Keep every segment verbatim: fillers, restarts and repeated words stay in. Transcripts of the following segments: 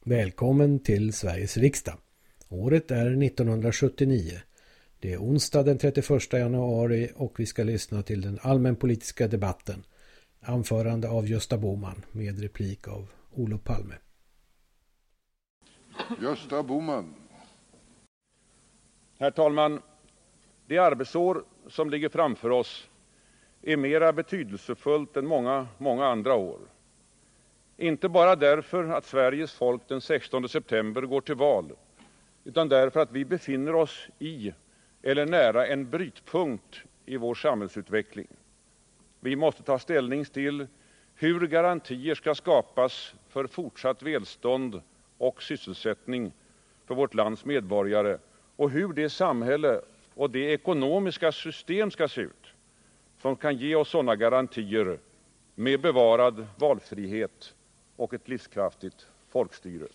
Välkommen till Sveriges riksdag. Året är nittonhundrasjuttionio. Det är onsdag den trettioförsta januari och vi ska lyssna till den allmänpolitiska debatten. Anförande av Gösta Bohman med replik av Olof Palme. Gösta Bohman. Herr talman! Det arbetsår som ligger framför oss är mera betydelsefullt än många, många andra år. Inte bara därför att Sveriges folk den sextonde september går till val, utan därför att vi befinner oss i eller nära en brytpunkt i vår samhällsutveckling. Vi måste ta ställning till hur garantier ska skapas för fortsatt välstånd och sysselsättning för vårt lands medborgare och hur det samhälle och det ekonomiska system ska se ut som kan ge oss sådana garantier med bevarad valfrihet och ett livskraftigt folkstyre.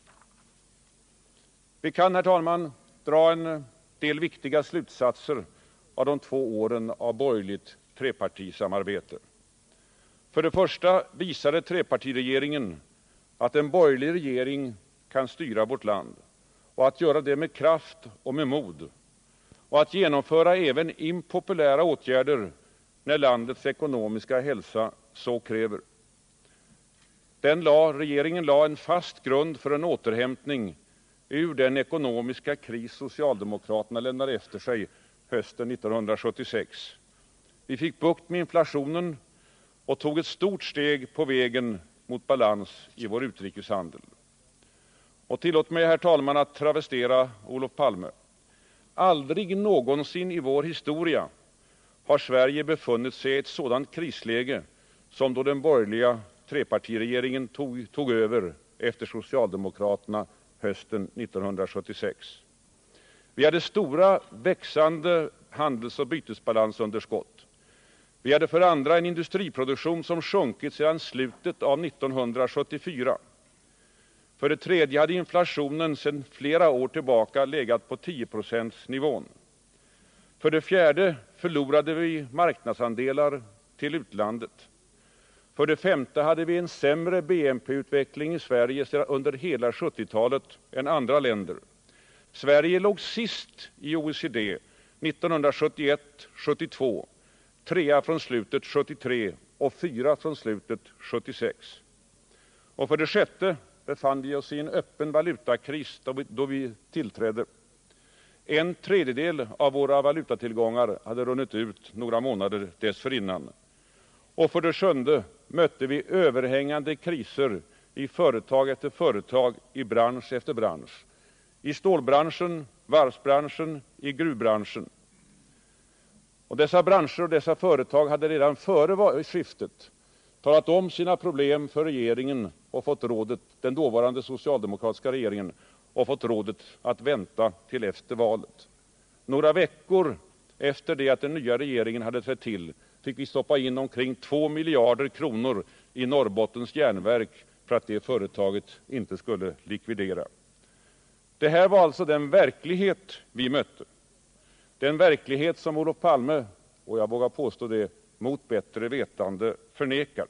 Vi kan, herr talman, dra en del viktiga slutsatser av de två åren av borgerligt trepartisamarbete. För det första visade trepartiregeringen att en borgerlig regering kan styra vårt land och att göra det med kraft och med mod och att genomföra även impopulära åtgärder när landets ekonomiska hälsa så kräver. Den la, regeringen la en fast grund för en återhämtning ur den ekonomiska kris socialdemokraterna lämnade efter sig hösten nittonhundrasjuttiosex. Vi fick bukt med inflationen och tog ett stort steg på vägen mot balans i vår utrikeshandel. Och tillåt mig, herr talman, att travestera Olof Palme. Aldrig någonsin i vår historia har Sverige befunnit sig i ett sådant krisläge som då den borgerliga trepartiregeringen tog, tog över efter socialdemokraterna hösten nittonhundrasjuttiosex. Vi hade stora, växande handelsoch bytesbalansunderskott. Vi hade för andra en industriproduktion som sjunkit sedan slutet av nittonhundrasjuttiofyra. För det tredje hade inflationen sedan flera år tillbaka legat på tio procents nivån. För det fjärde förlorade vi marknadsandelar till utlandet. För det femte hade vi en sämre B N P-utveckling i Sverige under hela sjuttiotalet än andra länder. Sverige låg sist i O E C D nittonhundrasjuttioett sjuttiotvå, trea från slutet sjuttiotre och fyra från slutet sjuttiosex. Och för det sjätte befann vi oss i en öppen valutakris då vi, då vi tillträdde. En tredjedel av våra valutatillgångar hade runnit ut några månader dessförinnan. Och för det sjunde mötte vi överhängande kriser i företag efter företag, i bransch efter bransch. I stålbranschen, varvsbranschen, i gruvbranschen. Och dessa branscher och dessa företag hade redan före skiftet talat om sina problem för regeringen och fått rådet, den dåvarande socialdemokratiska regeringen, och fått rådet att vänta till efter valet. Några veckor efter det att den nya regeringen hade trätt till fick vi stoppa in omkring två miljarder kronor i Norrbottens järnverk för att det företaget inte skulle likvidera. Det här var alltså den verklighet vi mötte. Den verklighet som Olof Palme, och jag vågar påstå det, mot bättre vetande förnekar.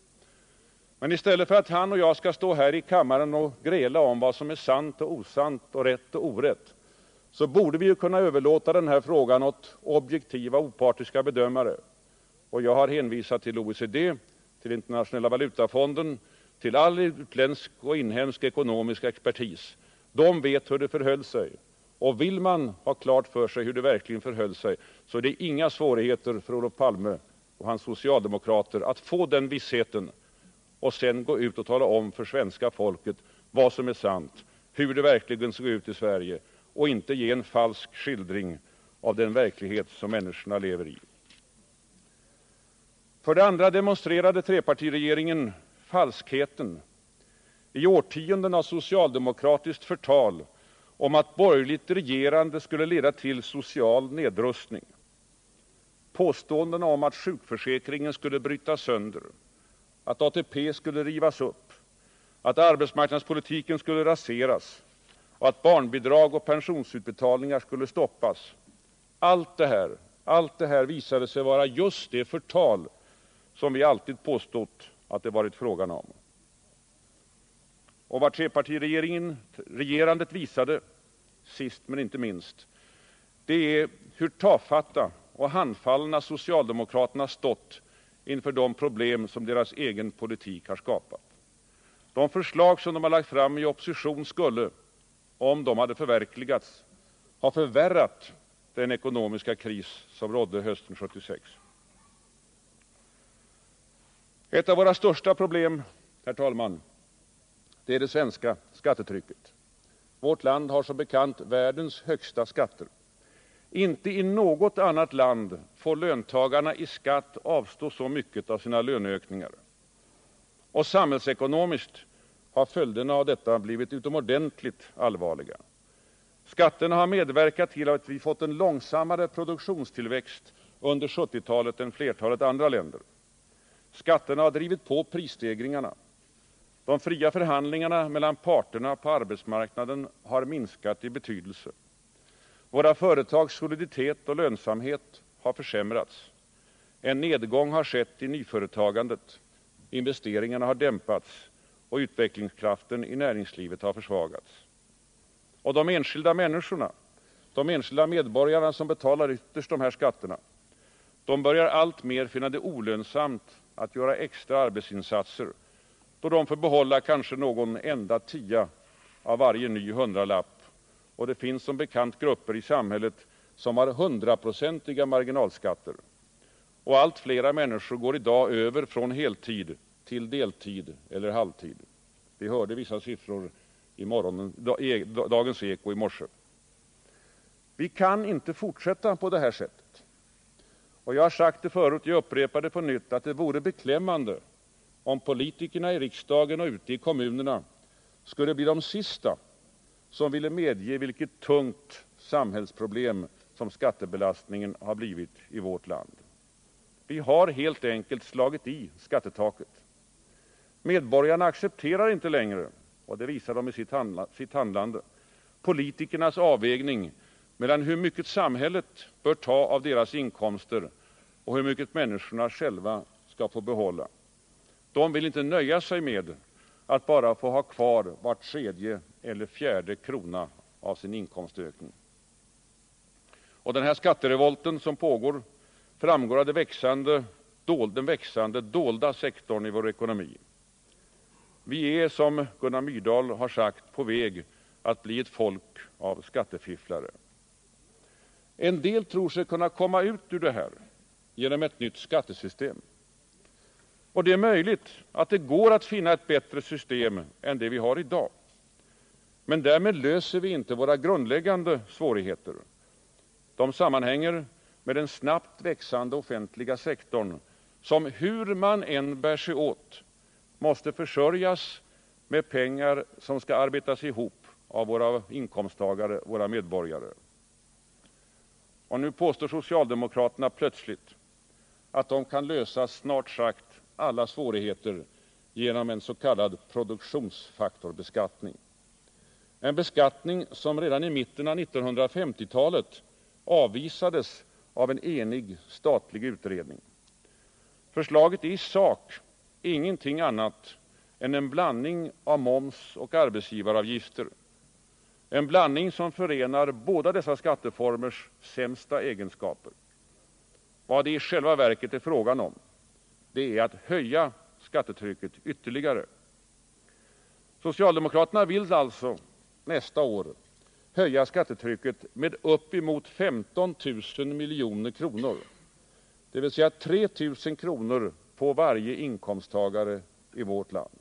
Men istället för att han och jag ska stå här i kammaren och gräla om vad som är sant och osant och rätt och orätt, så borde vi ju kunna överlåta den här frågan åt objektiva, opartiska bedömare. Och jag har hänvisat till O E C D, till Internationella valutafonden, till all utländsk och inhemsk ekonomisk expertis. De vet hur det förhöll sig. Och vill man ha klart för sig hur det verkligen förhöll sig, så är det inga svårigheter för Olof Palme och hans socialdemokrater att få den vissheten och sen gå ut och tala om för svenska folket vad som är sant, hur det verkligen såg ut i Sverige, och inte ge en falsk skildring av den verklighet som människorna lever i. För det andra demonstrerade trepartiregeringen falskheten i årtionden av socialdemokratiskt förtal om att borgerligt regerande skulle leda till social nedrustning. Påståendena om att sjukförsäkringen skulle brytas sönder, att A T P skulle rivas upp, att arbetsmarknadspolitiken skulle raseras och att barnbidrag och pensionsutbetalningar skulle stoppas. Allt det här, allt det här visade sig vara just det förtal som vi alltid påstått att det varit frågan om. Och vad trepartiregerandet visade, sist men inte minst, det är hur tafatta och handfallna socialdemokraterna stått inför de problem som deras egen politik har skapat. De förslag som de har lagt fram i opposition skulle, om de hade förverkligats, ha förvärrat den ekonomiska kris som rådde hösten sjuttiosex. Ett av våra största problem, herr talman, det är det svenska skattetrycket. Vårt land har som bekant världens högsta skatter. Inte i något annat land får löntagarna i skatt avstå så mycket av sina löneökningar. Och samhällsekonomiskt har följderna av detta blivit utomordentligt allvarliga. Skatterna har medverkat till att vi fått en långsammare produktionstillväxt under sjuttiotalet än flertalet andra länder. Skatterna har drivit på prisstegringarna. De fria förhandlingarna mellan parterna på arbetsmarknaden har minskat i betydelse. Våra företags soliditet och lönsamhet har försämrats. En nedgång har skett i nyföretagandet. Investeringarna har dämpats och utvecklingskraften i näringslivet har försvagats. Och de enskilda människorna, de enskilda medborgarna som betalar ytterst de här skatterna, de börjar alltmer finna det olönsamt att göra extra arbetsinsatser, då de får behålla kanske någon enda tia av varje ny hundralapp. Och det finns som bekant grupper i samhället som har hundraprocentiga marginalskatter. Och allt flera människor går i dag över från heltid till deltid eller halvtid. Vi hörde vissa siffror i morgonen, Dagens Eko i morse. Vi kan inte fortsätta på det här sättet. Och jag har sagt det förut, jag upprepar det på nytt, att det vore beklämmande om politikerna i riksdagen och ute i kommunerna skulle bli de sista som ville medge vilket tungt samhällsproblem som skattebelastningen har blivit i vårt land. Vi har helt enkelt slagit i skattetaket. Medborgarna accepterar inte längre, och det visar de i sitt, handla, sitt handlande, politikernas avvägning mellan hur mycket samhället bör ta av deras inkomster och hur mycket människorna själva ska få behålla. De vill inte nöja sig med att bara få ha kvar var tredje eller fjärde krona av sin inkomstökning. Och den här skatterevolten som pågår framgår av det växande, den växande dolda sektorn i vår ekonomi. Vi är, som Gunnar Myrdal har sagt, på väg att bli ett folk av skattefifflare. En del tror sig kunna komma ut ur det här genom ett nytt skattesystem. Och det är möjligt att det går att finna ett bättre system än det vi har idag. Men därmed löser vi inte våra grundläggande svårigheter. De sammanhänger med den snabbt växande offentliga sektorn som, hur man än bär sig åt, måste försörjas med pengar som ska arbetas ihop av våra inkomsttagare, våra medborgare. Och nu påstår socialdemokraterna plötsligt att de kan lösa snart sagt alla svårigheter genom en s.k. produktionsfaktorbeskattning. En beskattning som redan i mitten av nittonhundrafemtiotalet avvisades av en enig statlig utredning. Förslaget är i sak ingenting annat än en blandning av moms och arbetsgivaravgifter. En blandning som förenar båda dessa skatteformers sämsta egenskaper. Vad det i själva verket är frågan om, det är att höja skattetrycket ytterligare. Socialdemokraterna vill alltså nästa år höja skattetrycket med uppemot femton tusen miljoner kronor, det vill säga tre tusen kronor på varje inkomsttagare i vårt land.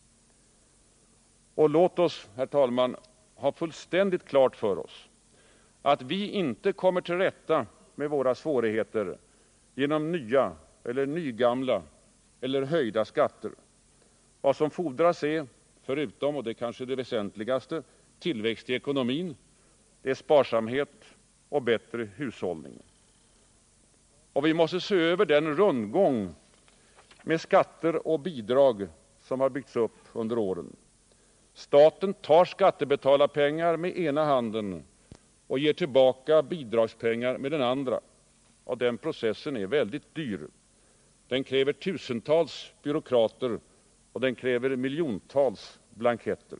Och låt oss, herr talman, ha fullständigt klart för oss att vi inte kommer till rätta med våra svårigheter genom nya eller nygamla eller höjda skatter. Vad som fordras är, förutom, och det är kanske det väsentligaste, tillväxt i ekonomin, det är sparsamhet och bättre hushållning. Och vi måste se över den rundgång med skatter och bidrag som har byggts upp under åren. Staten tar skattebetalarpengar med ena handen och ger tillbaka bidragspengar med den andra. Och den processen är väldigt dyr. Den kräver tusentals byråkrater och den kräver miljontals blanketter.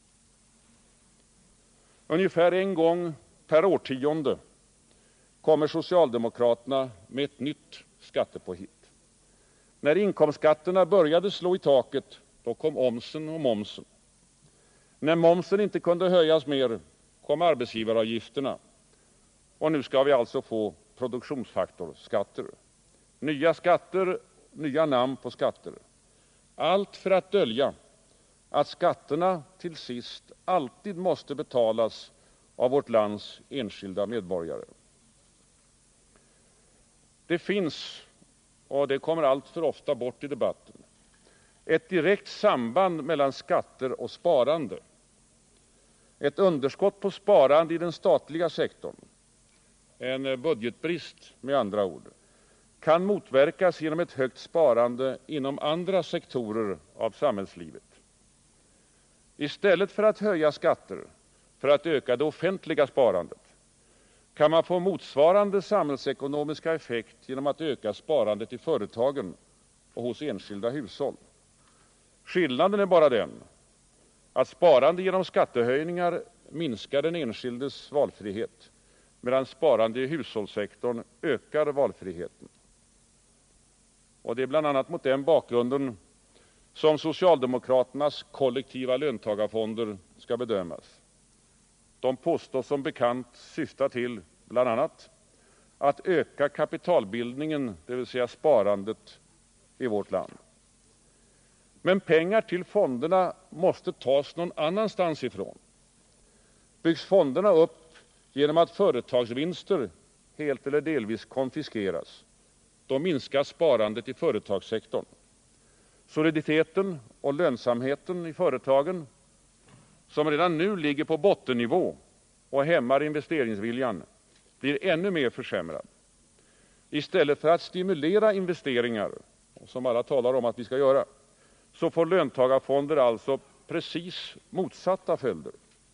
Ungefär en gång per årtionde kommer socialdemokraterna med ett nytt skattepåhitt. När inkomstskatterna började slå i taket, då kom omsen och momsen. När momsen inte kunde höjas mer, kom arbetsgivaravgifterna. Och nu skall vi alltså få produktionsfaktorsskatter. Nya skatter, nya namn på skatter. Allt för att dölja att skatterna till sist alltid måste betalas av vårt lands enskilda medborgare. Det finns, och det kommer alltför ofta bort i debatten, ett direkt samband mellan skatter och sparande. Ett underskott på sparande i den statliga sektorn, en budgetbrist med andra ord, kan motverkas genom ett högt sparande inom andra sektorer av samhällslivet. I stället för att höja skatter för att öka det offentliga sparandet kan man få motsvarande samhällsekonomiska effekt genom att öka sparandet i företagen och hos enskilda hushåll. Skillnaden är bara den att sparande genom skattehöjningar minskar den enskildes valfrihet, medan sparande i hushållssektorn ökar valfriheten. Och det är bland annat mot den bakgrunden som socialdemokraternas kollektiva löntagarfonder skall bedömas. De påstås som bekant syfta till bland annat att öka kapitalbildningen, dvs. sparandet, i vårt land. Men pengar till fonderna måste tas någon annanstans ifrån. Byggs fonderna upp genom att företagsvinster helt eller delvis konfiskeras, då minskar sparandet i företagssektorn. Soliditeten och lönsamheten i företagen, som redan nu ligger på bottennivå och hämmar investeringsviljan, blir ännu mer försämrad. I stället för att stimulera investeringar, som alla talar om att vi skall göra, så får löntagarfonder alltså precis motsatta följder.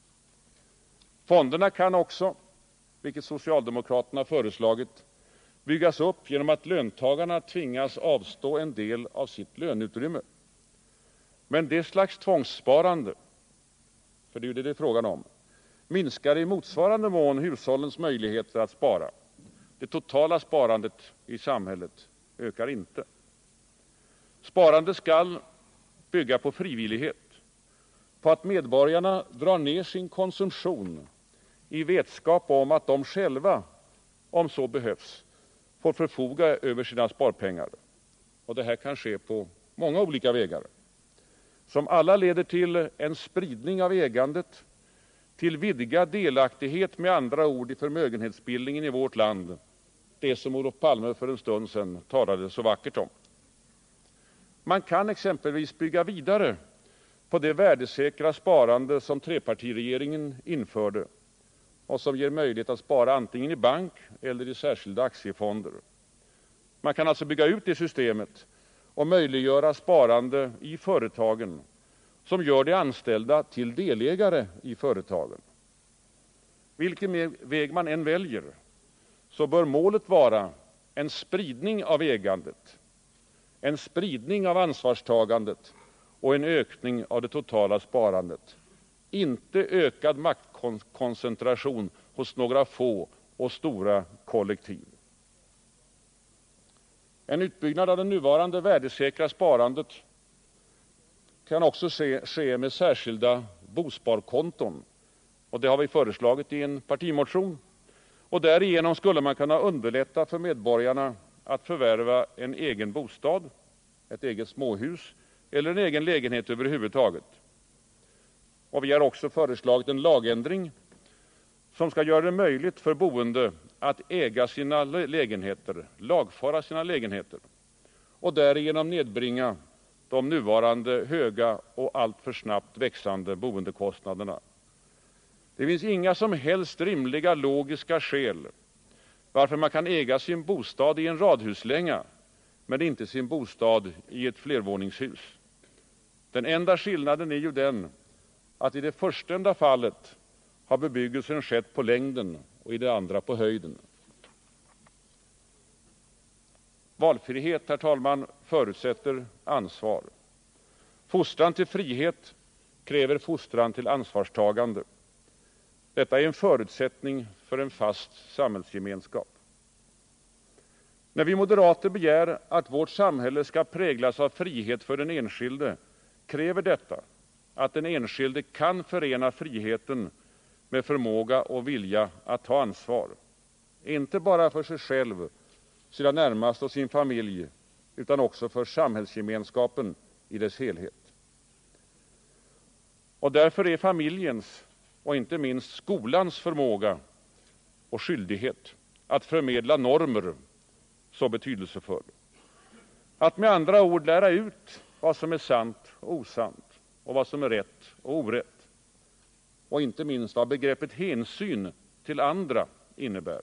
Fonderna kan också, vilket socialdemokraterna föreslagit, byggas upp genom att löntagarna tvingas avstå en del av sitt löneutrymme. Men det slags tvångssparande, för det är ju det det är frågan om, minskar i motsvarande mån hushållens möjligheter att spara. Det totala sparandet i samhället ökar inte. Sparande skall bygga på frivillighet, på att medborgarna drar ner sin konsumtion i vetskap om att de själva, om så behövs, får förfoga över sina sparpengar. Och det här kan ske på många olika vägar, som alla leder till en spridning av ägandet, till vidgad delaktighet, med andra ord, i förmögenhetsbildningen i vårt land, det som Olof Palme för en stund sedan talade så vackert om. Man kan exempelvis bygga vidare på det värdesäkra sparande som trepartiregeringen införde och som ger möjlighet att spara antingen i bank eller i särskilda aktiefonder. Man kan alltså bygga ut det systemet och möjliggöra sparande i företagen som gör de anställda till delägare i företagen. Vilken väg man än väljer, så bör målet vara en spridning av ägandet, en spridning av ansvarstagandet och en ökning av det totala sparandet. Inte ökad maktkoncentration hos några få och stora kollektiv. En utbyggnad av det nuvarande värdesäkra sparandet kan också ske, ske med särskilda bosparkonton. Och det har vi föreslagit i en partimotion. Och därigenom skulle man kunna underlätta för medborgarna att förvärva en egen bostad, ett eget småhus eller en egen lägenhet över huvud taget. Och vi har också föreslagit en lagändring som skall göra det möjligt för boende att äga sina lägenheter, lagfara sina lägenheter och därigenom nedbringa de nuvarande höga och alltför snabbt växande boendekostnaderna. Det finns inga som helst rimliga logiska skäl varför man kan äga sin bostad i en radhuslänga men inte sin bostad i ett flervåningshus. Den enda skillnaden är ju den att i det förstnämnda fallet har bebyggelsen skett på längden och i det andra på höjden. Valfrihet, herr talman, förutsätter ansvar. Fostran till frihet kräver fostran till ansvarstagande. Detta är en förutsättning för en fast samhällsgemenskap. När vi moderater begär att vårt samhälle skall präglas av frihet för den enskilde, kräver detta att den enskilde kan förena friheten med förmåga och vilja att ta ansvar. Inte bara för sig själv, sina närmaste och sin familj, utan också för samhällsgemenskapen i dess helhet. Och därför är familjens och inte minst skolans förmåga och skyldighet att förmedla normer så betydelsefull. Att med andra ord lära ut vad som är sant och osant och vad som är rätt och orätt. Och inte minst vad begreppet hänsyn till andra innebär.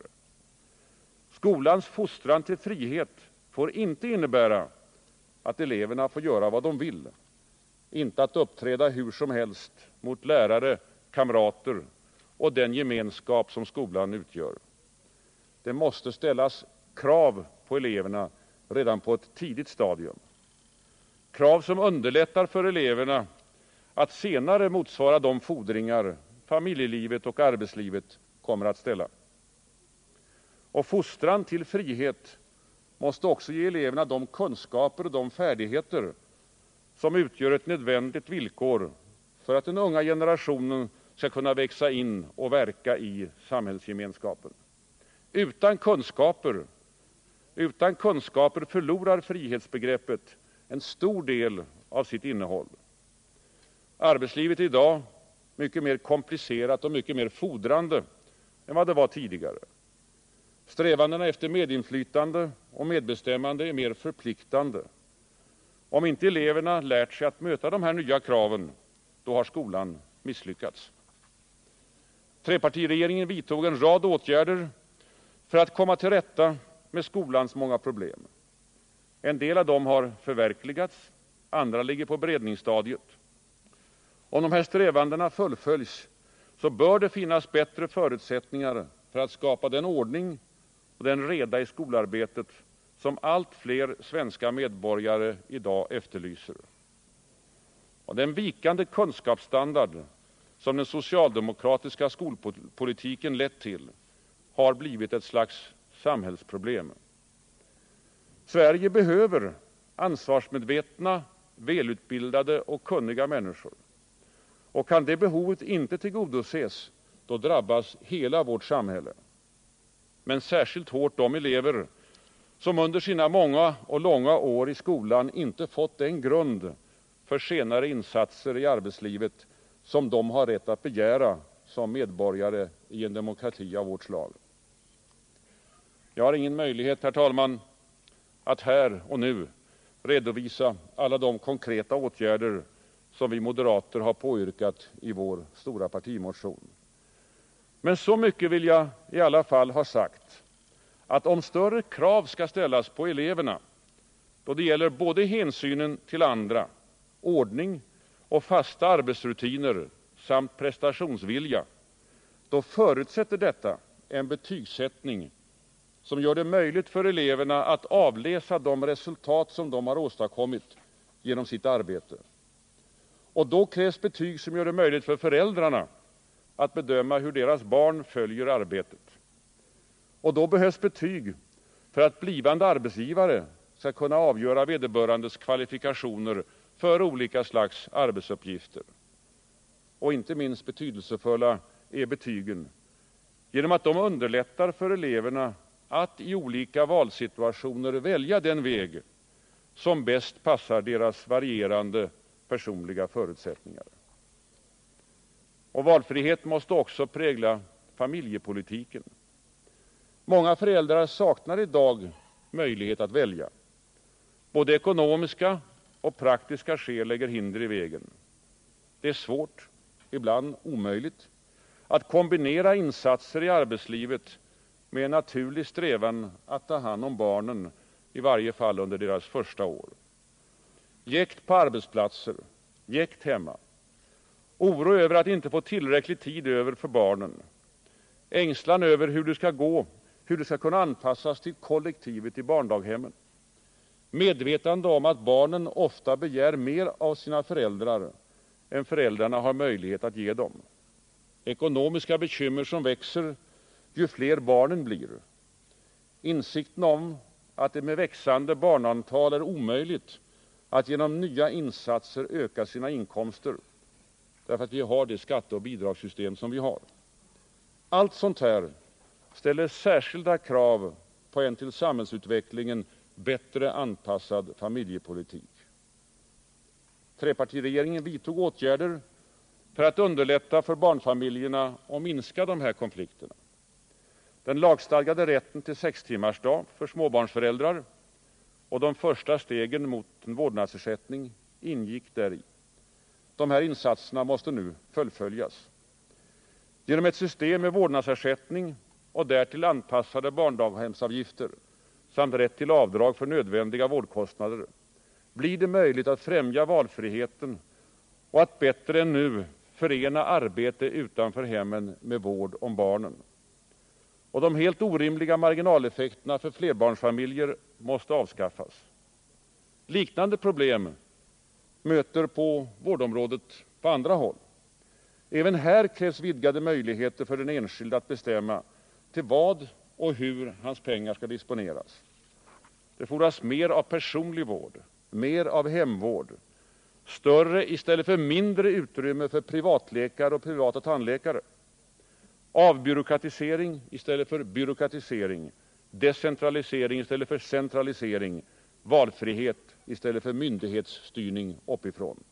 Skolans fostran till frihet får inte innebära att eleverna får göra vad de vill. Inte att uppträda hur som helst mot lärare, kamrater och den gemenskap som skolan utgör. Det måste ställas krav på eleverna redan på ett tidigt stadium. Krav som underlättar för eleverna att senare motsvara de fordringar familjelivet och arbetslivet kommer att ställa. Och fostran till frihet måste också ge eleverna de kunskaper och de färdigheter som utgör ett nödvändigt villkor för att den unga generationen skall kunna växa in och verka i samhällsgemenskapen. Utan kunskaper, utan kunskaper förlorar frihetsbegreppet en stor del av sitt innehåll. Arbetslivet är i dag mycket mer komplicerat och mycket mer fordrande än vad det var tidigare. Strävandena efter medinflytande och medbestämmande är mer förpliktande. Om inte eleverna lärt sig att möta de här nya kraven, då har skolan misslyckats. Trepartiregeringen vidtog en rad åtgärder för att komma till rätta med skolans många problem. En del av dem har förverkligats, andra ligger på beredningsstadiet. Om de här strävandena fullföljs, så bör det finnas bättre förutsättningar för att skapa den ordning och den reda i skolarbetet som allt fler svenska medborgare i dag efterlyser. Och den vikande kunskapsstandard som den socialdemokratiska skolpolitiken lett till har blivit ett slags samhällsproblem. Sverige behöver ansvarsmedvetna, välutbildade och kunniga människor. Och kan det behovet inte tillgodoses, då drabbas hela vårt samhälle. Men särskilt hårt de elever som under sina många och långa år i skolan inte fått den grund för senare insatser i arbetslivet som de har rätt att begära som medborgare i en demokrati av vårt slag. Jag har ingen möjlighet, herr talman, att här och nu redovisa alla de konkreta åtgärder som vi moderater har påyrkat i vår stora partimotion. Men så mycket vill jag i alla fall ha sagt, att om större krav skall ställas på eleverna då det gäller både hänsynen till andra, ordning och fasta arbetsrutiner samt prestationsvilja, då förutsätter detta en betygsättning som gör det möjligt för eleverna att avläsa de resultat som de har åstadkommit genom sitt arbete. Och då krävs betyg som gör det möjligt för föräldrarna att bedöma hur deras barn följer arbetet. Och då behövs betyg för att blivande arbetsgivare skall kunna avgöra vederbörandes kvalifikationer för olika slags arbetsuppgifter. Och inte minst betydelsefulla är betygen genom att de underlättar för eleverna att i olika valsituationer välja den väg som bäst passar deras varierande personliga förutsättningar. Och valfrihet måste också prägla familjepolitiken. Många föräldrar saknar i dag möjlighet att välja. Både ekonomiska och praktiska skäl lägger hinder i vägen. Det är svårt, ibland omöjligt, att kombinera insatser i arbetslivet med en naturlig strävan att ta hand om barnen, i varje fall under deras första år. Jäkt på arbetsplatser, jäkt hemma. Oro över att inte få tillräcklig tid över för barnen. Ängslan över hur det ska gå, hur det ska kunna anpassas till kollektivet i barndaghemmen. Medvetande om att barnen ofta begär mer av sina föräldrar än föräldrarna har möjlighet att ge dem. Ekonomiska bekymmer som växer ju fler barnen blir. Insikten om att det med växande barnantal är omöjligt att genom nya insatser öka sina inkomster, därför att vi har det skatteoch bidragssystem som vi har. Allt sånt här ställer särskilda krav på en till samhällsutvecklingen bättre anpassad familjepolitik. Trepartiregeringen vidtog åtgärder för att underlätta för barnfamiljerna och minska dessa konflikter. Den lagstadgade rätten till sextimmarsdag för småbarnsföräldrar och de första stegen mot en vårdnadsersättning ingick däri. Dessa insatser måste nu fullföljas. Genom ett system med vårdnadsersättning och därtill anpassade barndaghemsavgifter samt rätt till avdrag för nödvändiga vårdkostnader blir det möjligt att främja valfriheten och att bättre än nu förena arbete utanför hemmen med vård om barnen. Och de helt orimliga marginaleffekterna för flerbarnsfamiljer måste avskaffas. Liknande problem möter på vårdområdet på andra håll. Även här krävs vidgade möjligheter för den enskilde att bestämma till vad och hur hans pengar skall disponeras. Det fordras mer av personlig vård, mer av hemvård, större i stället för mindre utrymme för privatläkare och privata tandläkare, avbyråkratisering i stället för byråkratisering, decentralisering i stället för centralisering, valfrihet i stället för myndighetsstyrning uppifrån.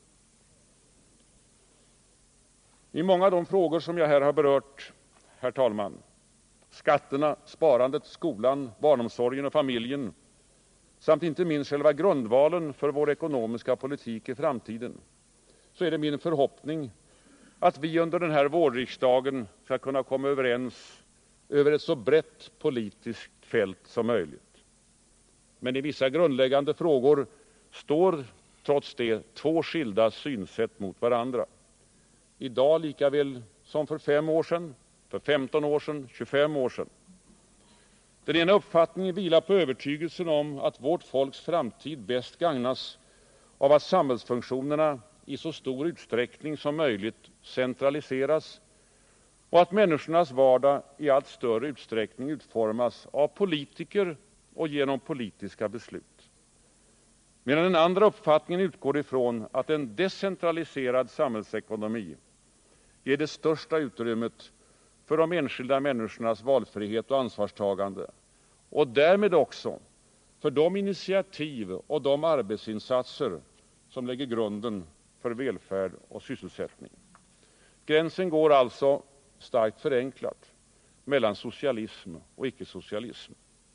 I många av de frågor som jag här har berört, herr talman, skatterna, sparandet, skolan, barnomsorgen och familjen samt inte minst själva grundvalen för vår ekonomiska politik i framtiden, så är det min förhoppning att vi under den här vårriksdagen skall kunna komma överens över ett så brett politiskt fält som möjligt. Men i vissa grundläggande frågor står trots det två skilda synsätt mot varandra. I dag lika väl som för fem år sedan, för femton år sedan, tjugofem år sedan. Den ena uppfattningen vilar på övertygelsen om att vårt folks framtid bäst gagnas av att samhällsfunktionerna i så stor utsträckning som möjligt centraliseras och att människornas vardag i allt större utsträckning utformas av politiker och genom politiska beslut. Medan den andra uppfattningen utgår ifrån att en decentraliserad samhällsekonomi ger det största utrymmet för de enskilda människornas valfrihet och ansvarstagande och därmed också för de initiativ och de arbetsinsatser som lägger grunden för välfärd och sysselsättning. Gränsen går alltså, starkt förenklat, mellan socialism och icke-socialism.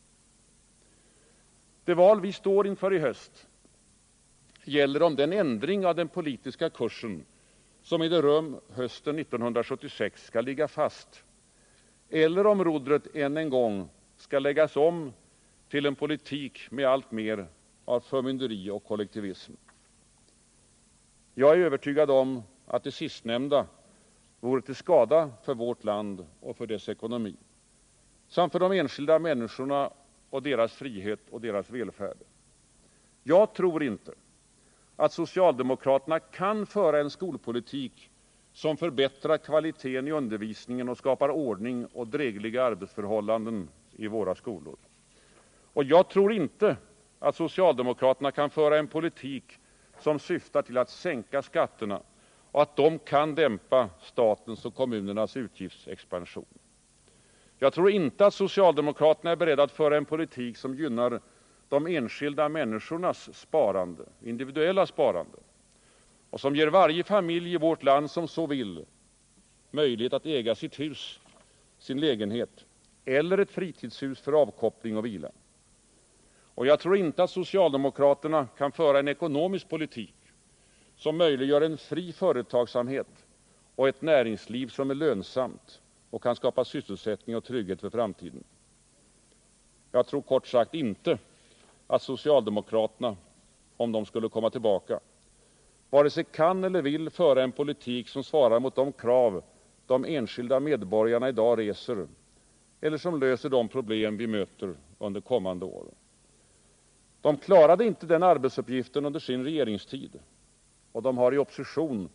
Det val vi står inför i höst gäller om den ändring av den politiska kursen som ägde rum hösten nittonhundrasjuttiosex skall ligga fast eller om rodret än en gång skall läggas om till en politik med allt mer av förmynderi och kollektivism. Jag är övertygad om att det sistnämnda vore till skada för vårt land och för dess ekonomi samt för de enskilda människorna och deras frihet och deras välfärd. Jag tror inte att socialdemokraterna kan föra en skolpolitik som förbättrar kvaliteten i undervisningen och skapar ordning och drägliga arbetsförhållanden i våra skolor. Och jag tror inte att socialdemokraterna kan föra en politik som syftar till att sänka skatterna och att de kan dämpa statens och kommunernas utgiftsexpansion. Jag tror inte att socialdemokraterna är beredda att föra en politik som gynnar de enskilda människornas sparande, individuella sparande, och som ger varje familj i vårt land som så vill möjlighet att äga sitt hus, sin lägenhet eller ett fritidshus för avkoppling och vila. Och jag tror inte att socialdemokraterna kan föra en ekonomisk politik som möjliggör en fri företagsamhet och ett näringsliv som är lönsamt och kan skapa sysselsättning och trygghet för framtiden. Jag tror kort sagt inte att socialdemokraterna, om de skulle komma tillbaka, vare sig kan eller vill föra en politik som svarar mot de krav de enskilda medborgarna i dag reser eller som löser de problem vi möter under kommande år. De klarade inte den arbetsuppgiften under sin regeringstid och de har i opposition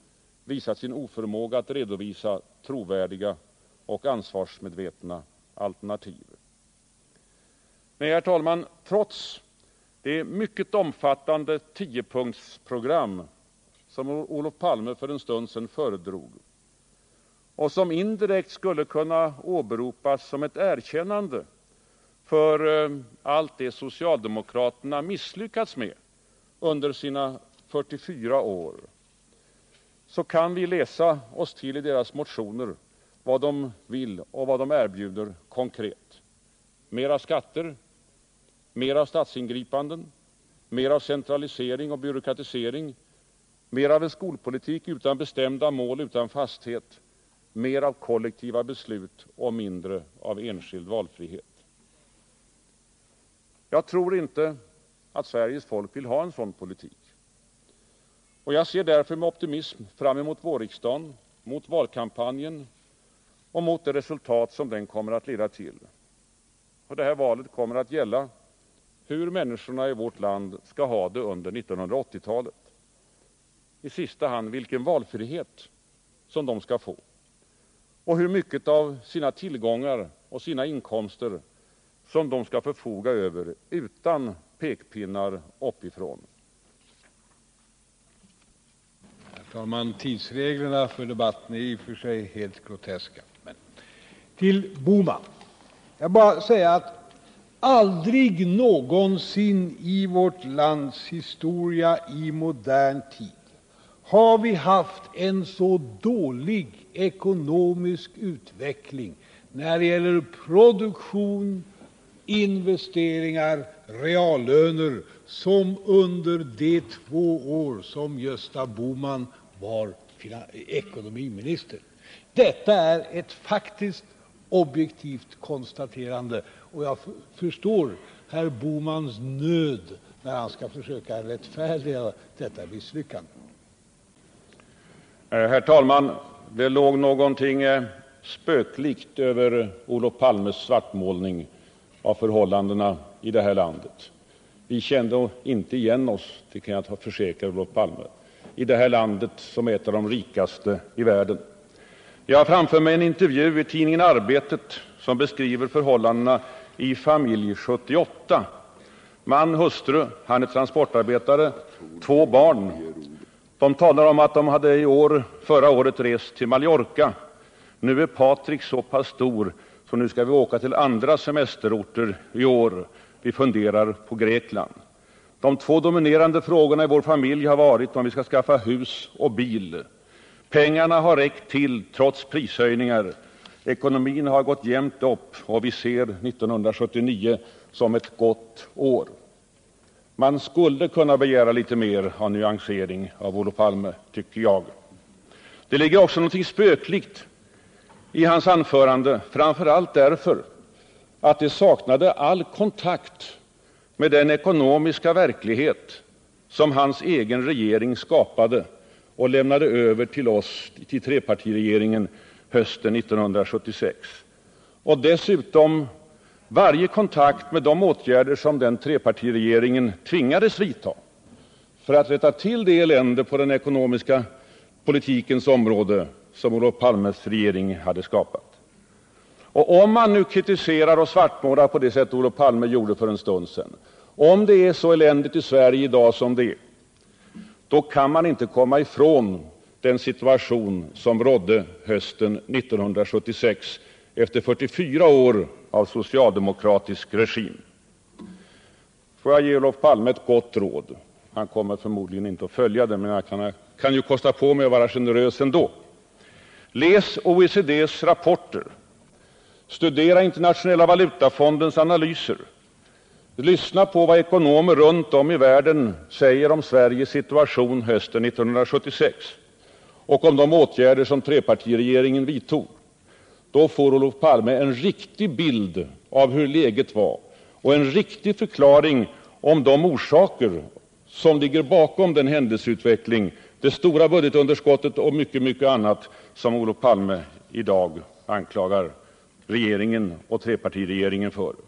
visat sin oförmåga att redovisa trovärdiga och ansvarsmedvetna alternativ. Nej, herr talman, trots det mycket omfattande tiopunktsprogram som Olof Palme för en stund sedan föredrog och som indirekt skulle kunna åberopas som ett erkännande för allt det socialdemokraterna misslyckats med under sina fyrtiofyra år, så kan vi läsa oss till i deras motioner vad de vill och vad de erbjuder konkret. Mera skatter, mera statsingripanden, mera av centralisering och byråkratisering, mer av en skolpolitik utan bestämda mål, utan fasthet, mer av kollektiva beslut och mindre av enskild valfrihet. Jag tror inte att Sveriges folk vill ha en sådan politik. Och jag ser därför med optimism fram emot vårriksdagen, mot valkampanjen och mot det resultat som den kommer att leda till. Och det här valet kommer att gälla hur människorna i vårt land skall ha det under nittonhundraåttiotalet. I sista hand vilken valfrihet som de skall få och hur mycket av sina tillgångar och sina inkomster som de skall förfoga över utan pekpinnar uppifrån. Herr talman, tidsreglerna för debatten är i och för sig helt groteska. Men till Bohman. Jag bara säga att aldrig någonsin i vårt lands historia i modern tid har vi haft en så dålig ekonomisk utveckling när det gäller produktion, investeringar, reallöner som under de två år som Gösta Bohman var ekonomiminister. Detta är ett faktiskt objektivt konstaterande, och jag f- förstår herr Bohmans nöd när han skall försöka rättfärdiga detta misslyckande. Herr talman! Det låg någonting spöklikt över Olof Palmes svartmålning av förhållandena i det här landet. Vi kände inte igen oss, det kan jag försäkra Olof Palme, i det här landet som är ett av de rikaste i världen. Jag har framför mig en intervju i tidningen Arbetet som beskriver förhållandena i familj sjuttioåtta. Man, hustru, han är transportarbetare, två barn. De talar om att de hade i år, förra året rest till Mallorca. Nu är Patrik så pass stor så nu ska vi åka till andra semesterorter i år. Vi funderar på Grekland. De två dominerande frågorna i vår familj har varit om vi ska skaffa hus och bil. Pengarna har räckt till trots prishöjningar. Ekonomin har gått jämnt upp och vi ser nittonhundrasjuttionio som ett gott år. Man skulle kunna begära lite mer av nyansering av Olof Palme, tycker jag. Det ligger också något spöklikt i hans anförande, framför allt därför att det saknade all kontakt med den ekonomiska verklighet som hans egen regering skapade och lämnade över till oss, till trepartiregeringen, hösten nittonhundrasjuttiosex. Och dessutom varje kontakt med de åtgärder som den trepartiregeringen tvingades vidta för att rätta till det elände på den ekonomiska politikens område som Olof Palmes regering hade skapat. Och om man nu kritiserar och svartmålar på det sätt Olof Palme gjorde för en stund sedan, om det är så eländigt i Sverige idag som det är, då kan man inte komma ifrån den situation som rådde hösten nittonhundrasjuttiosex efter fyrtiofyra år av socialdemokratisk regim. Får jag ge Olof Palme ett gott råd. Han kommer förmodligen inte att följa det, men jag kan, kan ju kosta på mig att vara generös ändå. Läs O E C D:s rapporter. Studera Internationella valutafondens analyser. Lyssna på vad ekonomer runt om i världen säger om Sveriges situation hösten nittonhundrasjuttiosex och om de åtgärder som trepartiregeringen vidtog. Då får Olof Palme en riktig bild av hur läget var och en riktig förklaring om de orsaker som ligger bakom den händelseutveckling, det stora budgetunderskottet och mycket, mycket annat som Olof Palme i dag anklagar regeringen och trepartiregeringen för.